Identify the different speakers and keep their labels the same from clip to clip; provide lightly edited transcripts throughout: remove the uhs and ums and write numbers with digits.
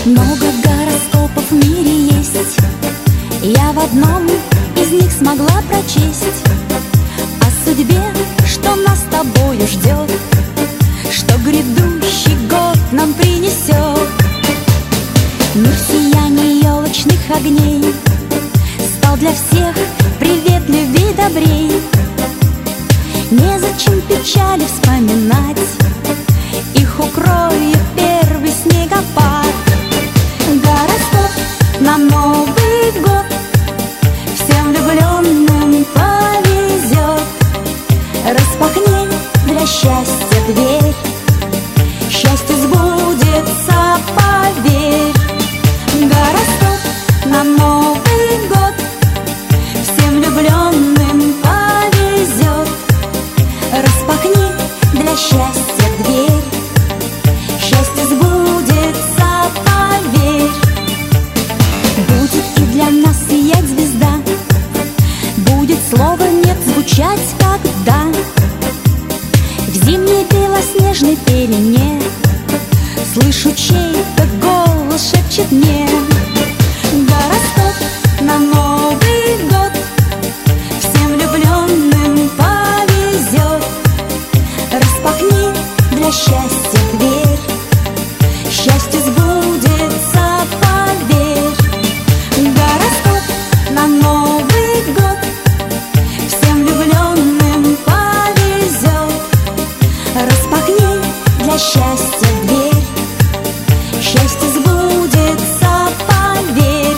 Speaker 1: Много гороскопов в мире есть, я в одном из них смогла прочесть о судьбе, что нас с тобою ждет, что грядущий год нам принесет. Мир в сиянии елочных огней стал для всех приветливей и добрей. Незачем печали вспоминать, их укроет первый снегопад. Гороскоп на Новый год всем влюбленным повезет. Распахни для счастья дверь, счастье сбудется, поверь. Гороскоп на Новый год всем влюбленным повезет. Распахни для счастья дверь, счастье сбудется, поверь. Будет и для нас сиять звезда, будет слово «нет» звучать когда в зимней белоснежной пелене слышу чей-то голос шепчет мне. Гороскоп на Новый год всем влюбленным повезет. Распахни для счастья дверь, счастье сбудется, поверь. Гороскоп на Новый год всем влюбленным повезет. Распахни для счастья дверь, счастье сбудется, поверь.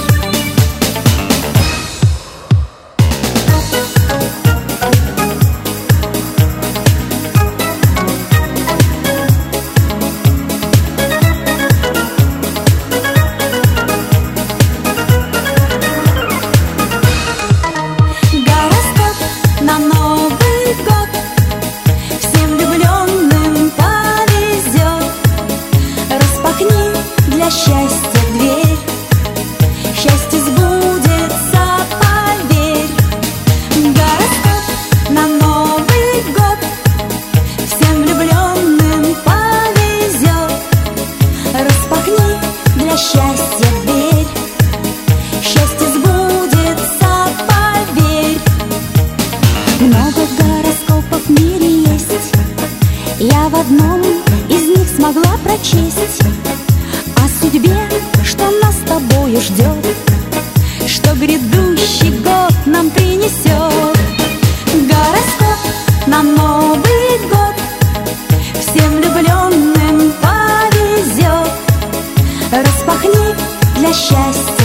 Speaker 1: Гороскоп на Новый год всем влюбленным повезет. Распахни для счастья дверь, счастье сбудется, поверь. Гороскоп на Новый год всем влюбленным повезет. Распахни для счастья дверь, счастье сбудется, поверь. Много гороскопов в мире есть, я в одном из них смогла прочесть о судьбе, что нас с тобою ждет, что грядущий год нам принесет. Гороскоп на Новый год всем влюбленным повезет. Распахни для счастья